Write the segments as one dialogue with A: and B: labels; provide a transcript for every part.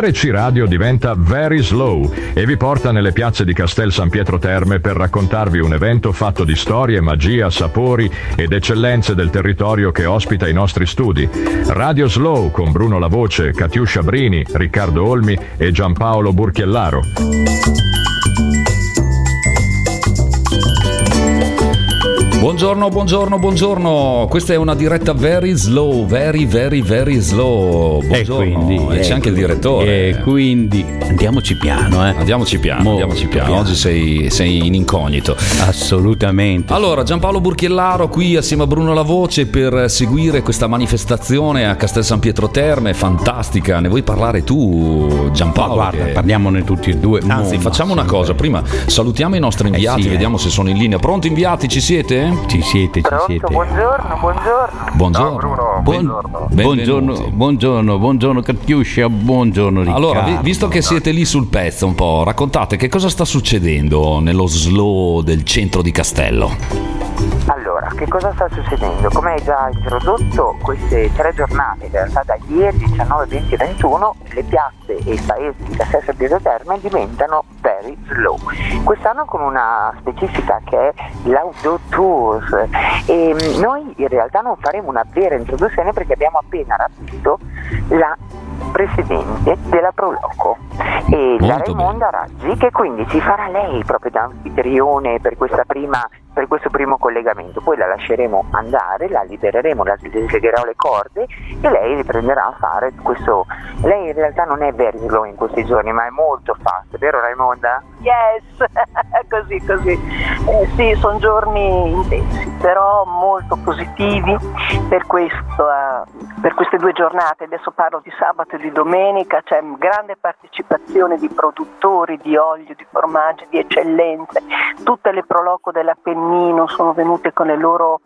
A: MRC Radio diventa Very Slow e vi porta nelle piazze di Castel San Pietro Terme per raccontarvi un evento fatto di storie, magia, sapori ed eccellenze del territorio che ospita i nostri studi. Radio Slow con Bruno La Voce, Catiuscia Brini, Riccardo Olmi e Giampaolo Burchiellaro.
B: Buongiorno, questa è una diretta very slow, very slow. Buongiorno, e c'è anche il direttore.
C: E quindi andiamoci piano,
B: Andiamoci piano. Oggi sei in incognito.
C: Assolutamente.
B: Allora, Giampaolo Burchiellaro qui assieme a Bruno La Voce per seguire questa manifestazione a Castel San Pietro Terme, fantastica. Ne vuoi parlare tu, Giampaolo?
C: Ma guarda, parliamone tutti e due.
B: Anzi, facciamo una cosa, prima salutiamo i nostri inviati, vediamo se sono in linea. Pronto inviati, ci siete?
C: Ci siete.
B: Buongiorno.
D: Ciao Bruno,
C: Buongiorno Catiuscia, buongiorno Riccardo.
B: Allora, visto che siete lì sul pezzo un po', raccontate che cosa sta succedendo nello slow del centro di Castello.
D: Allora, che cosa sta succedendo? Come hai già introdotto, queste 3 giornate, in realtà da ieri 19, 20 e 21, le piazze e i paesi di Castel San Pietro Terme diventano very slow. Quest'anno con una specifica che è l'Outdoor Tours, e noi in realtà non faremo una vera introduzione perché abbiamo appena rapito la presidente della Proloco e la Raimonda Raggi, che quindi ci farà lei proprio da anfitrione per questo primo collegamento. Poi la lasceremo andare, la libereremo, le legherò le corde e lei riprenderà a fare questo. Lei in realtà non è very slow in questi giorni, ma è molto fast, vero Raimonda?
E: Yes, così. Sì, sono giorni intensi, però molto positivi per queste 2 giornate. Adesso parlo di sabato e di domenica, c'è grande partecipazione di produttori di olio, di formaggi, di eccellenze. Tutte le Proloco dell'Appennino sono venute con le loro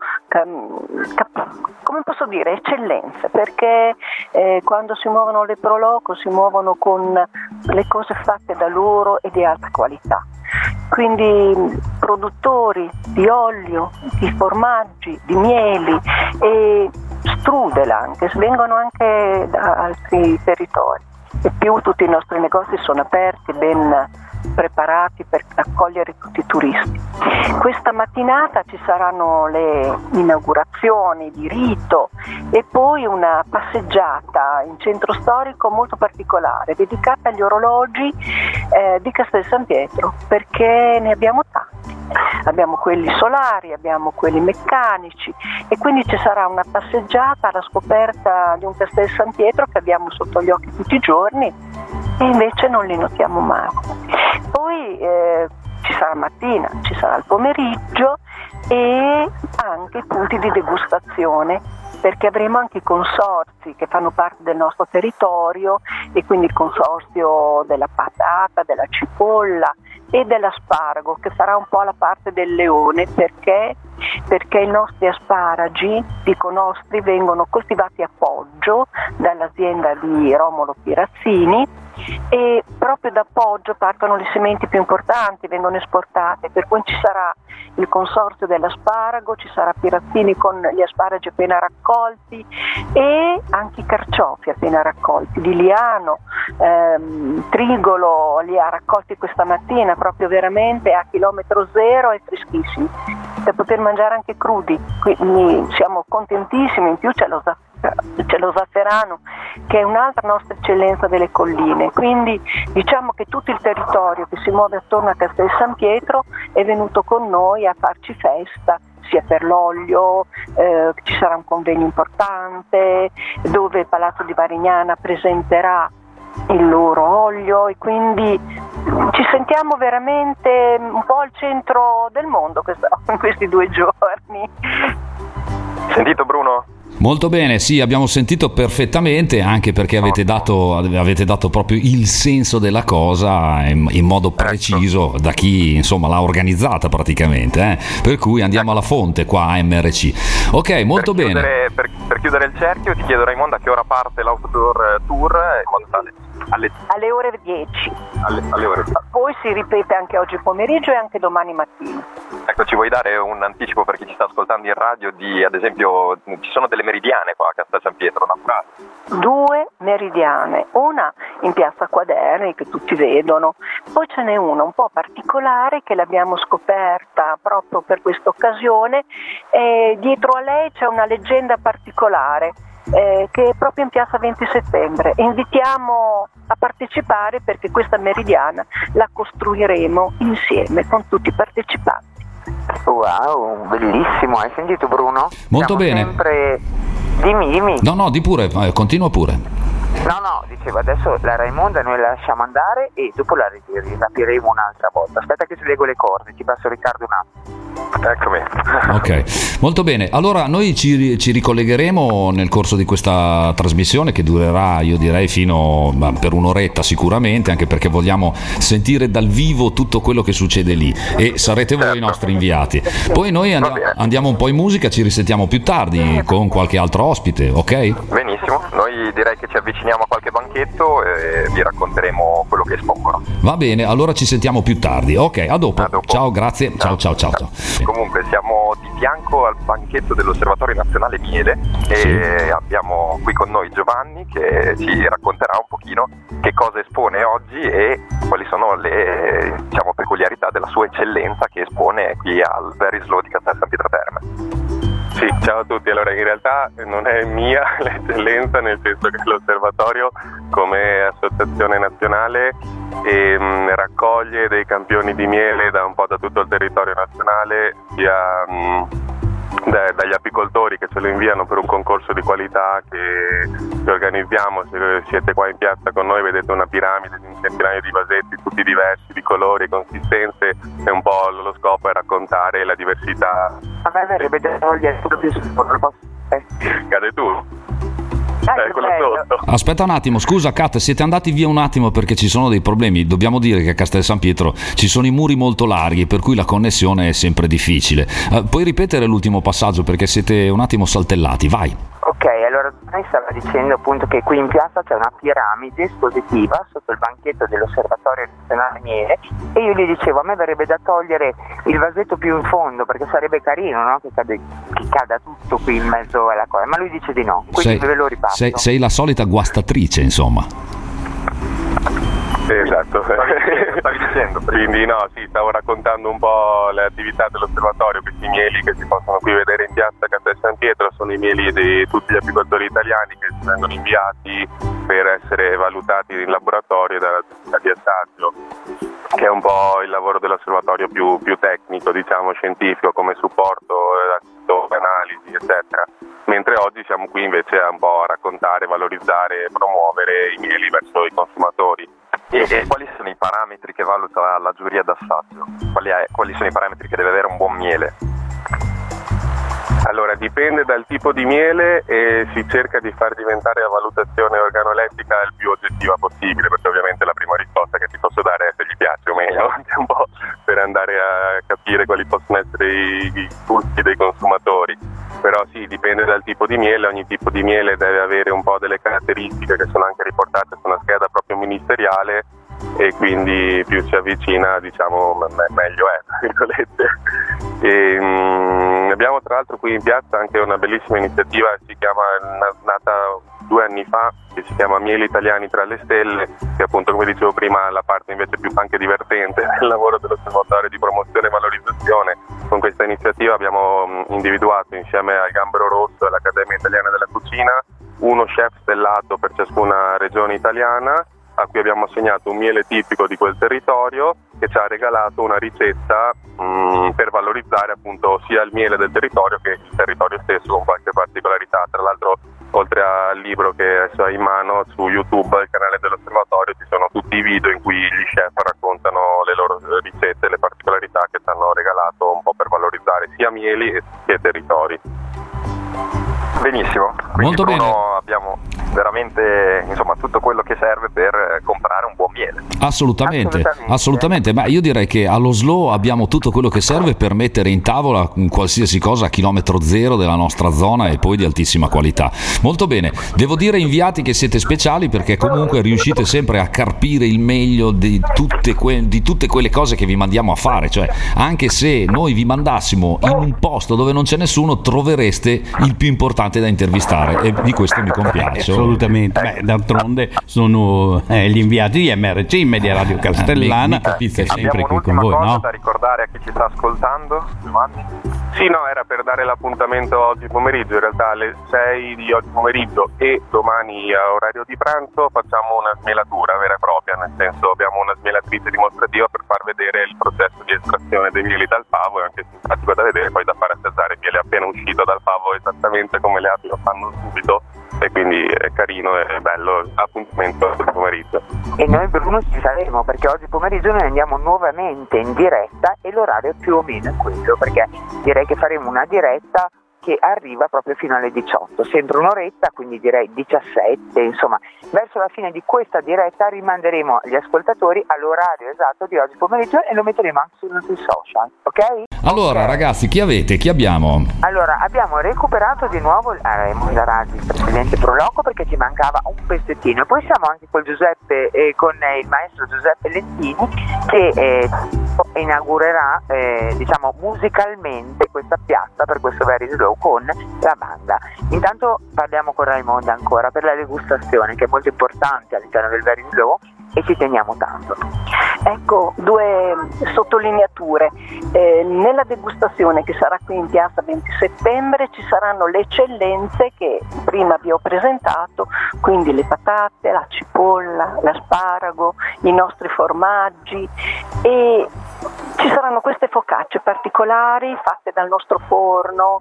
E: come posso dire, eccellenze, perché quando si muovono le Proloco si muovono con le cose fatte da loro e di alta qualità. Quindi produttori di olio, di formaggi, di mieli e strudel anche, vengono anche da altri territori. E più tutti i nostri negozi sono aperti, ben preparati per accogliere tutti i turisti. Questa mattinata ci saranno le inaugurazioni di rito e poi una passeggiata in centro storico molto particolare dedicata agli orologi di Castel San Pietro, perché ne abbiamo tanti. Abbiamo quelli solari, abbiamo quelli meccanici e quindi ci sarà una passeggiata alla scoperta di un Castel San Pietro che abbiamo sotto gli occhi tutti i giorni e invece non li notiamo mai. Poi ci sarà mattina, ci sarà il pomeriggio e anche i punti di degustazione, perché avremo anche i consorzi che fanno parte del nostro territorio e quindi il consorzio della patata, della cipolla e dell'asparago, che sarà un po' la parte del leone, perché i nostri asparagi, dico nostri, vengono coltivati a Poggio dall'azienda di Romolo Pirazzini e proprio da Poggio partono le sementi più importanti, vengono esportate, per cui ci sarà il consorzio dell'asparago, ci sarà Pirazzini con gli asparagi appena raccolti e anche i carciofi appena raccolti, di Liano, Trigolo li ha raccolti questa mattina, proprio veramente a chilometro zero e freschissimi, da poter mangiare anche crudi, quindi siamo contentissimi. In più c'è lo zafferano, che è un'altra nostra eccellenza delle colline, quindi diciamo che tutto il territorio che si muove attorno a Castel San Pietro è venuto con noi a farci festa, sia per l'olio, ci sarà un convegno importante dove il Palazzo di Varignana presenterà il loro olio e quindi ci sentiamo veramente un po' al centro del mondo in questi 2 giorni.
D: Sentito Bruno?
B: Molto bene, sì, abbiamo sentito perfettamente, anche perché avete dato proprio il senso della cosa in modo preciso da chi insomma l'ha organizzata praticamente, per cui andiamo alla fonte qua a MRC. Ok, molto bene.
D: Per chiudere il cerchio ti chiedo Raimonda a che ora parte l'outdoor tour in modo tale
E: Alle ore 10.
F: Alle ore 10.
E: Poi si ripete anche oggi pomeriggio e anche domani mattina.
F: Ecco, ci vuoi dare un anticipo per chi ci sta ascoltando in radio di, ad esempio, ci sono delle meridiane qua a Castel San Pietro, naturali?
E: 2 meridiane, una in piazza Quaderni che tutti vedono, poi ce n'è una un po' particolare che l'abbiamo scoperta proprio per questa occasione, e dietro a lei c'è una leggenda particolare che è proprio in piazza 20 settembre. Invitiamo a partecipare perché questa meridiana la costruiremo insieme con tutti i partecipanti.
D: Wow, bellissimo, hai sentito Bruno?
B: Molto bene.
D: Sempre... Dimmi.
B: No, di pure, continua pure.
D: No, dicevo, adesso la Raimonda noi la lasciamo andare e dopo la rapiremo un'altra volta. Aspetta che ci leggo le corde, ti passo Riccardo un attimo.
F: Eccomi.
B: Ok, molto bene. Allora noi ci ricollegheremo nel corso di questa trasmissione che durerà, io direi, fino per un'oretta sicuramente, anche perché vogliamo sentire dal vivo tutto quello che succede lì e sarete voi i nostri inviati. Poi noi andiamo un po' in musica, ci risentiamo più tardi con qualche altro ospite, ok?
F: Benissimo, noi direi che ci avviciniamo a qualche banchetto e vi racconteremo quello che espongono.
B: Va bene, allora ci sentiamo più tardi. Ok, a dopo. Ciao, grazie. Ciao.
F: Comunque siamo di fianco al banchetto dell'Osservatorio Nazionale Miele e abbiamo qui con noi Giovanni che ci racconterà un pochino che cosa espone oggi e quali sono le peculiarità della sua eccellenza che espone qui al Very Slow di Castel San Pietro Terme.
G: Sì, ciao a tutti. Allora, in realtà non è mia l'eccellenza, nel senso che l'osservatorio come associazione nazionale raccoglie dei campioni di miele da un po' da tutto il territorio nazionale, sia dagli apicoltori che ce lo inviano per un concorso di qualità che organizziamo. Se siete qua in piazza con noi vedete una piramide di un centinaio di vasetti tutti diversi, di colori, consistenze, e un po' lo scopo è raccontare la diversità.
D: A me verrebbe da togliere proprio
G: Cade tu? Quello sotto.
B: Aspetta un attimo, scusa Kat, siete andati via un attimo perché ci sono dei problemi. Dobbiamo dire che a Castel San Pietro ci sono i muri molto larghi, per cui la connessione è sempre difficile. Puoi ripetere l'ultimo passaggio perché siete un attimo saltellati, vai.
D: Ok, allora lei stava dicendo appunto che qui in piazza c'è una piramide espositiva sotto il banchetto dell'Osservatorio Nazionale Miele e io gli dicevo a me verrebbe da togliere il vasetto più in fondo perché sarebbe carino, no? Che cada tutto qui in mezzo alla cosa, ma lui dice di no, quindi ve lo ripasso.
B: Sei la solita guastatrice, insomma.
G: Esatto, stavi dicendo. Quindi stavo raccontando un po' le attività dell'osservatorio. Questi mieli che si possono qui vedere in piazza Castel San Pietro sono i mieli di tutti gli apicoltori italiani che vengono inviati per essere valutati in laboratorio dalla di assaggio, che è un po' il lavoro dell'osservatorio più tecnico, diciamo scientifico, come supporto, analisi, eccetera. Mentre oggi siamo qui invece un po' a raccontare, valorizzare e promuovere i mieli verso i consumatori.
F: E quali sono i parametri che valuta la giuria d'assaggio? Quali sono i parametri che deve avere un buon miele?
G: Allora, dipende dal tipo di miele e si cerca di far diventare la valutazione organolettica il più oggettiva possibile, perché ovviamente la prima risposta che ti posso dare è se gli piace o meno, anche un po' per andare a capire quali possono essere i gusti dei consumatori. Però sì, dipende dal tipo di miele, ogni tipo di miele deve avere un po' delle caratteristiche che sono anche riportate su una scheda proprio ministeriale e quindi più si avvicina, diciamo, meglio è, tra virgolette. Abbiamo tra l'altro qui in piazza anche una bellissima iniziativa nata 2 anni fa, che si chiama Mieli Italiani tra le Stelle, che appunto, come dicevo prima, è la parte invece più anche divertente del lavoro dell'osservatorio di promozione e valorizzazione. Con questa iniziativa abbiamo individuato insieme al Gambero Rosso e all'Accademia Italiana della Cucina uno chef stellato per ciascuna regione italiana, a cui abbiamo assegnato un miele tipico di quel territorio, che ci ha regalato una ricetta per valorizzare appunto sia il miele del territorio che il territorio stesso, con qualche particolarità. Tra l'altro, oltre al libro che adesso hai in mano, su YouTube, il canale dell'osservatorio, ci sono tutti i video in cui gli chef raccontano le loro ricette e le particolarità che ci hanno regalato un po' per valorizzare sia mieli che territori.
F: Benissimo. Quindi
B: molto
F: Bruno,
B: bene.
F: abbiamo veramente, insomma, tutto quello che serve per comprare un buon miele.
B: Assolutamente. Ma io direi che allo Slow abbiamo tutto quello che serve per mettere in tavola qualsiasi cosa a chilometro zero della nostra zona e poi di altissima qualità. Molto bene, devo dire inviati che siete speciali, perché comunque riuscite sempre a carpire il meglio di tutte quelle cose che vi mandiamo a fare, cioè anche se noi vi mandassimo in un posto dove non c'è nessuno, trovereste il più importante da intervistare, e di questo mi compiaccio.
C: Assolutamente. D'altronde sono gli inviati di MRC, Media Radio Castellana, che è sempre qui con voi,
F: cosa
C: no?
F: da ricordare a chi ci sta ascoltando, Giovanni? Sì, no, era per dare l'appuntamento oggi pomeriggio, in realtà alle 6 di oggi pomeriggio e domani a orario di pranzo facciamo una smelatura vera e propria, nel senso abbiamo una smelatrice dimostrativa per far vedere il processo di estrazione dei mieli dal favo, è anche simpatico da vedere, poi da fare assaggiare il miele appena uscito dal favo esattamente come le api lo fanno subito, e quindi è carino e bello l'appuntamento del pomeriggio.
D: E noi Bruno ci saremo, perché oggi pomeriggio noi andiamo nuovamente in diretta e l'orario più o meno è quello, perché direi che faremo una diretta che arriva proprio fino alle 18, sempre un'oretta, quindi direi 17, insomma verso la fine di questa diretta rimanderemo gli ascoltatori all'orario esatto di oggi pomeriggio e lo metteremo anche sui nostri social, ok?
B: Allora ragazzi, chi abbiamo?
D: Allora abbiamo recuperato di nuovo Raimondo Raggi, il presidente Proloco, perché ci mancava un pezzettino, e poi siamo anche con Giuseppe con il maestro Giuseppe Lentini che inaugurerà diciamo musicalmente questa piazza per questo Very Slow con la banda. Intanto parliamo con Raimondo ancora per la degustazione, che è molto importante all'interno del Very Slow e ci teniamo tanto.
E: Ecco, due sottolineature. Nella degustazione che sarà qui in piazza 20 settembre ci saranno le eccellenze che prima vi ho presentato, quindi le patate, la cipolla, l'asparago, i nostri formaggi, e ci saranno queste focacce particolari fatte dal nostro forno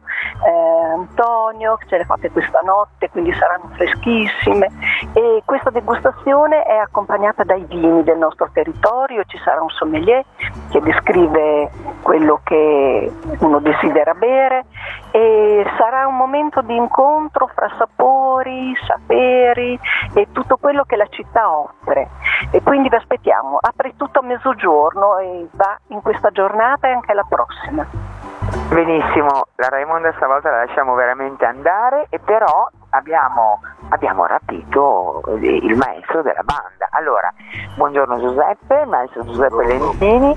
E: Antonio, che ce le fate questa notte, quindi saranno freschissime, e questa degustazione è accompagnata dai vini del nostro territorio. Ci sarà un sommelier che descrive quello che uno desidera bere, e sarà un momento di incontro fra sapori, saperi e tutto quello che la città offre, e quindi vi aspettiamo. Apre tutto a mezzogiorno e va in questa giornata e anche la prossima.
D: Benissimo, la Raimonda stavolta la lasciamo veramente andare, e però abbiamo rapito il maestro della banda. Allora, buongiorno Giuseppe, maestro Giuseppe Lentini.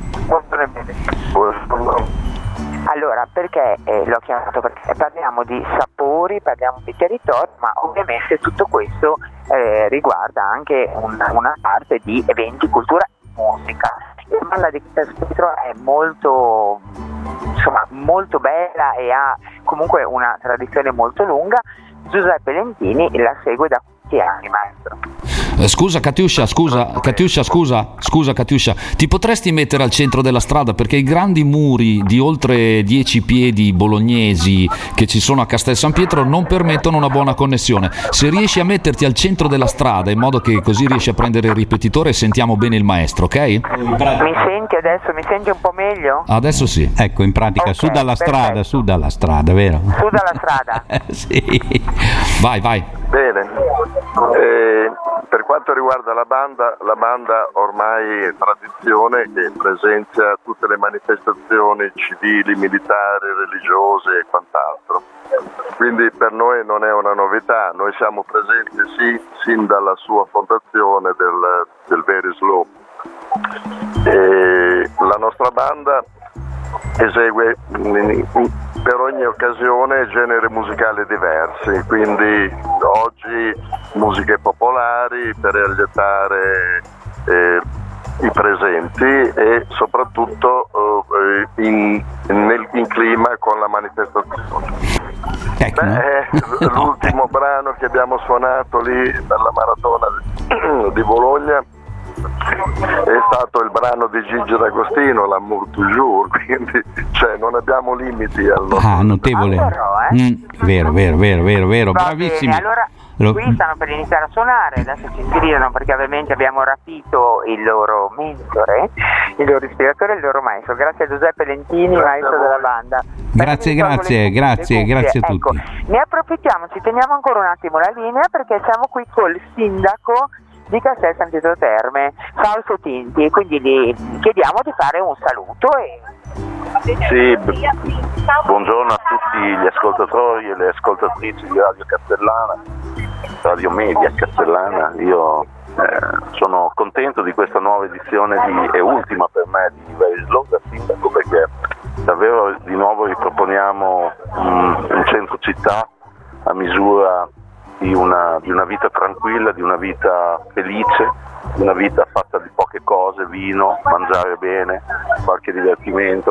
D: Buongiorno. Allora, perché l'ho chiamato? Perché parliamo di sapori, parliamo di territorio, ma ovviamente tutto questo riguarda anche una parte di eventi, cultura e musica. La banda di Castello è molto bella e ha comunque una tradizione molto lunga. Giuseppe Lentini la segue da quanti anni, maestro?
B: Scusa Catiuscia, ti potresti mettere al centro della strada, perché i grandi muri di oltre 10 piedi bolognesi che ci sono a Castel San Pietro non permettono una buona connessione. Se riesci a metterti al centro della strada, in modo che così riesci a prendere il ripetitore e sentiamo bene il maestro, ok?
D: Mi senti adesso? Mi senti un po' meglio?
B: Adesso sì.
C: Ecco, in pratica,
D: okay,
C: su dalla strada, vero?
D: Su dalla strada.
C: Sì.
B: Vai.
G: Bene, per quanto riguarda la banda ormai è tradizione che presenzia tutte le manifestazioni civili, militari, religiose e quant'altro. Quindi per noi non è una novità, noi siamo presenti sin dalla sua fondazione del Very Slow. E la nostra banda esegue per ogni occasione generi musicali diversi, quindi oggi musiche popolari per allietare i presenti e soprattutto in clima con la manifestazione. L'ultimo brano che abbiamo suonato lì per la maratona di Bologna è stato il brano di Gigi D'Agostino, L'amour toujours, quindi non abbiamo limiti al nostro.
C: Notevole.
D: Però,
C: vero,
D: Va
C: bravissimi.
D: bene, allora Qui stanno per iniziare a suonare, adesso ci sgridano perché ovviamente abbiamo rapito il loro mentore, il loro ispiratore e il loro maestro. Grazie a Giuseppe Lentini, maestro della banda.
C: Grazie a tutti.
D: Ecco, ne approfittiamo, ci teniamo ancora un attimo la linea perché siamo qui col sindaco di Castel San Pietro Terme, Fausto Tinti, e quindi gli chiediamo di fare un saluto
G: Sì, buongiorno a tutti gli ascoltatori e le ascoltatrici di Radio Castellana, Radio Media Castellana. Io sono contento di questa nuova edizione e ultima per me di Very Slow da sindaco, perché davvero di nuovo riproponiamo un centro città a misura di una vita tranquilla, di una vita felice, di una vita fatta di poche cose, vino, mangiare bene, qualche divertimento,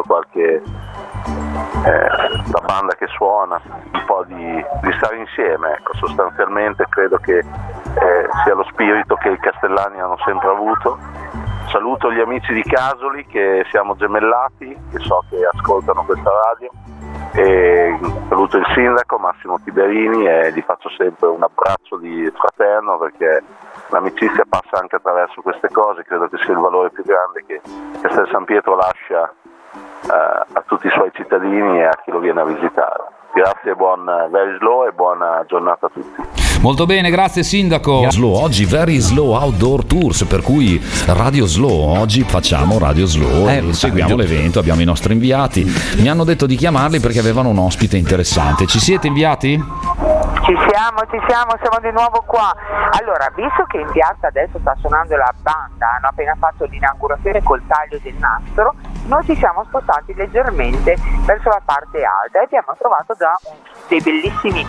G: la banda che suona, un po' di stare insieme, ecco. Sostanzialmente credo che sia lo spirito che i castellani hanno sempre avuto. Saluto gli amici di Casoli, che siamo gemellati, che so che ascoltano questa radio, e saluto il sindaco Massimo Tiberini e gli faccio sempre un abbraccio di fraterno, perché l'amicizia passa anche attraverso queste cose. Credo che sia il valore più grande che Castel San Pietro lascia a tutti i suoi cittadini e a chi lo viene a visitare. Grazie, buon Very Slow e buona giornata a tutti.
B: Molto bene, grazie sindaco. Slow, oggi Very Slow Outdoor Tours, per cui Radio Slow, oggi facciamo Radio Slow e seguiamo l'evento, abbiamo i nostri inviati. Mi hanno detto di chiamarli perché avevano un ospite interessante. Ci siete inviati?
D: Ci siamo di nuovo qua. Allora, visto che in piazza adesso sta suonando la banda, hanno appena fatto l'inaugurazione col taglio del nastro, noi ci siamo spostati leggermente verso la parte alta e abbiamo trovato dei bellissimi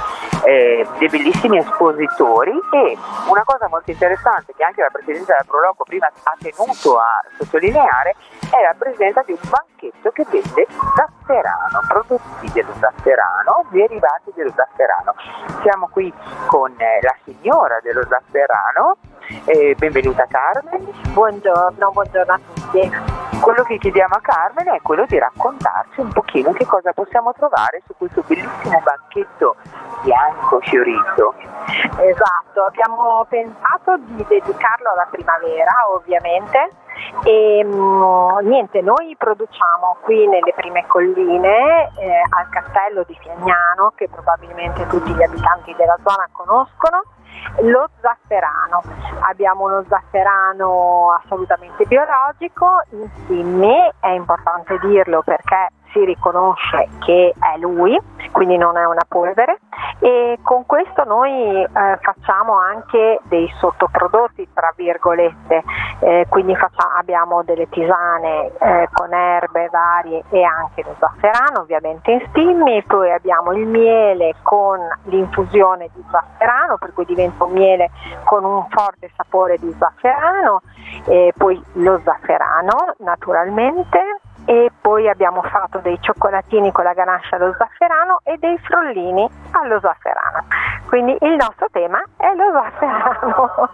D: espositori, e una cosa molto interessante che anche la Presidente della Proloco prima ha tenuto a sottolineare è la presenza di un banchetto che vende zafferano, prodotti dello zafferano, derivati dello zafferano. Siamo qui con la signora dello zafferano, benvenuta Carmen.
E: Buongiorno a tutti.
D: Quello che chiediamo a Carmen è quello di raccontarci un pochino che cosa possiamo trovare su questo bellissimo banchetto bianco fiorito.
E: Esatto, abbiamo pensato di dedicarlo alla primavera, ovviamente. E niente, noi produciamo qui nelle prime colline al castello di Fiagnano, che probabilmente tutti gli abitanti della zona conoscono, lo zafferano. Abbiamo uno zafferano assolutamente biologico, in Simmi, è importante dirlo perché si riconosce che è lui, quindi non è una polvere, e con questo noi facciamo anche dei sottoprodotti tra virgolette, quindi abbiamo delle tisane con erbe varie e anche lo zafferano ovviamente in stimmi, poi abbiamo il miele con l'infusione di zafferano, per cui diventa un miele con un forte sapore di zafferano, e poi lo zafferano naturalmente. E poi abbiamo fatto dei cioccolatini con la ganache allo zafferano e dei frollini allo zafferano. Quindi il nostro tema è lo zafferano.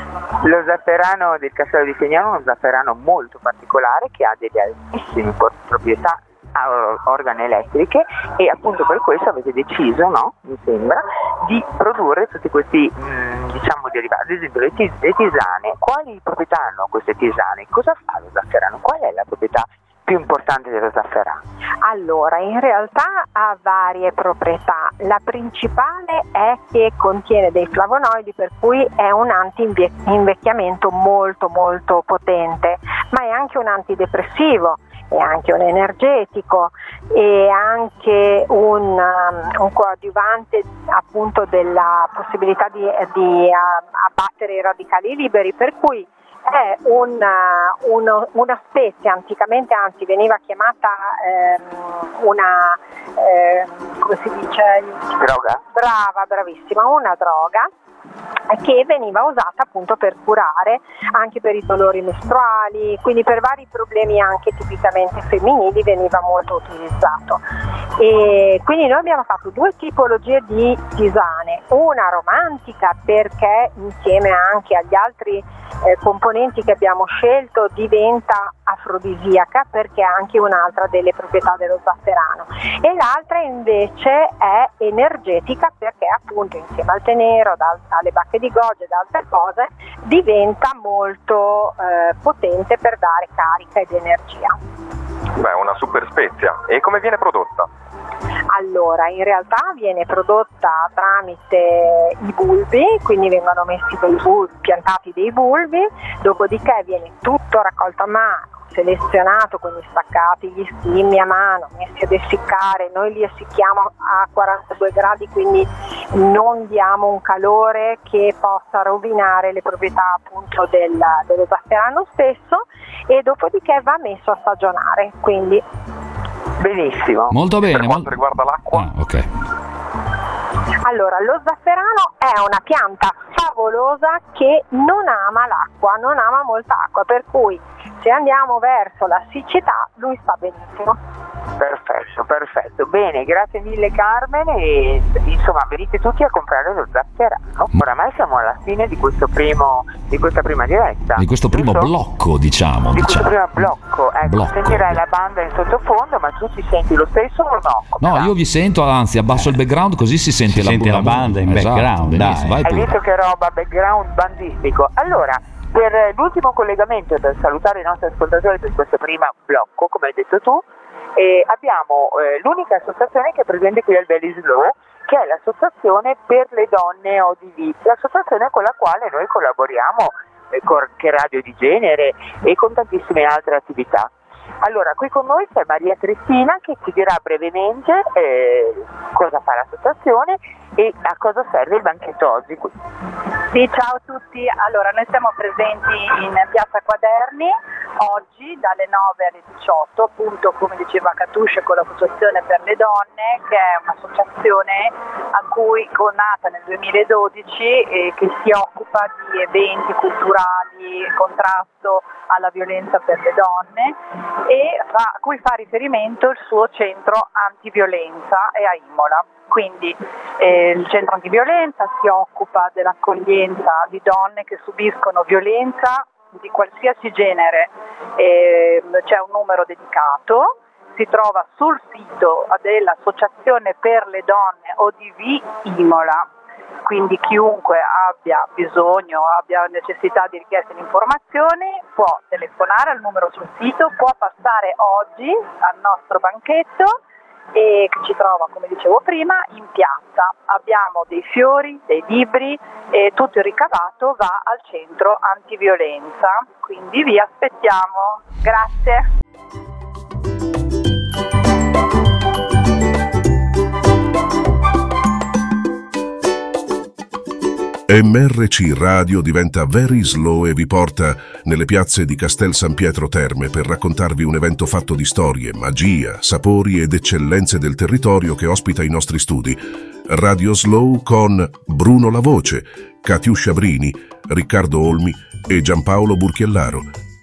D: Lo zafferano del Castello di Fiagnano è uno zafferano molto particolare che ha delle altissime proprietà organoelettriche, e appunto per questo avete deciso, no? Mi sembra, di produrre tutti questi derivati, ad esempio le tisane. Quali proprietà hanno queste tisane? Cosa fa lo zafferano? Qual è la proprietà più importante dello zafferano?
E: Allora, in realtà ha varie proprietà. La principale è che contiene dei flavonoidi, per cui è un anti-invecchiamento molto molto potente, ma è anche un antidepressivo, è anche un energetico, e anche un coadiuvante appunto della possibilità di abbattere i radicali liberi, per cui è una spezia, anticamente anzi veniva chiamata come si dice?
D: Droga?
E: Bravissima, una droga che veniva usata appunto per curare, anche per i dolori mestruali, quindi per vari problemi anche tipicamente femminili veniva molto utilizzato. E quindi noi abbiamo fatto due tipologie di tisane, una romantica perché insieme anche agli altri componenti che abbiamo scelto diventa afrodisiaca, perché è anche un'altra delle proprietà dello zafferano, e l'altra invece è energetica perché appunto insieme al tè nero, al dalle bacche di goji e da altre cose, diventa molto potente per dare carica ed energia.
F: Beh, una super spezia. E come viene prodotta?
E: Allora, in realtà viene prodotta tramite i bulbi, quindi vengono messi dei bulbi, piantati dei bulbi, dopodiché viene tutto raccolto a mano, selezionato, quindi staccati gli stimi a mano, messi ad essiccare. Noi li essicchiamo a 42 gradi, quindi non diamo un calore che possa rovinare le proprietà appunto dello zafferano stesso, e dopodiché va messo a stagionare, quindi
D: benissimo.
B: Molto bene.
F: Per quanto riguarda l'acqua?
B: Ok.
E: Allora, lo zafferano è una pianta favolosa che non ama l'acqua, non ama molta acqua, per cui se andiamo verso la siccità lui sta benissimo.
D: Perfetto, bene, grazie mille Carmen, e insomma venite tutti a comprare lo zafferano. Oramai siamo alla fine di questa prima diretta.
B: Di questo primo blocco, diciamo.
D: Questo primo blocco, ecco, sentirai la banda in sottofondo, ma tu ci senti lo stesso o no?
B: No, io vi sento, anzi abbasso il background così si sente
C: la banda in background.
B: Esatto, vai
D: Hai
B: pure.
D: visto che roba, background bandistico. Allora, per l'ultimo collegamento, per salutare i nostri ascoltatori per questo primo blocco, come hai detto tu, abbiamo l'unica associazione che è presente qui al Very Slow, che è l'associazione per le donne ODV, l'associazione con la quale noi collaboriamo con Radio di Genere e con tantissime altre attività. Allora, qui con noi c'è Maria Cristina che ci dirà brevemente cosa fa l'associazione e a cosa serve il banchetto oggi qui.
E: Sì, ciao a tutti. Allora, noi siamo presenti in Piazza Quaderni oggi dalle 9 alle 18, appunto come diceva Katusha, con l'Associazione per le Donne, che è un'associazione nata nel 2012 e che si occupa di eventi culturali, contrasto alla violenza per le donne, e a cui fa riferimento il suo centro antiviolenza è a Imola. Quindi il centro antiviolenza si occupa dell'accoglienza di donne che subiscono violenza di qualsiasi genere, c'è un numero dedicato, si trova sul sito dell'Associazione per le Donne ODV Imola, quindi chiunque abbia bisogno, abbia necessità di richieste di informazioni può telefonare al numero sul sito, può passare oggi al nostro banchetto e che ci trova, come dicevo prima, in piazza. Abbiamo dei fiori, dei libri e tutto il ricavato va al centro antiviolenza, quindi vi aspettiamo. Grazie.
H: MRC Radio diventa Very Slow e vi porta nelle piazze di Castel San Pietro Terme per raccontarvi un evento fatto di storie, magia, sapori ed eccellenze del territorio che ospita i nostri studi. Radio Slow con Bruno La Voce, Katusha Brini, Riccardo Olmi e Giampaolo Burchiellaro.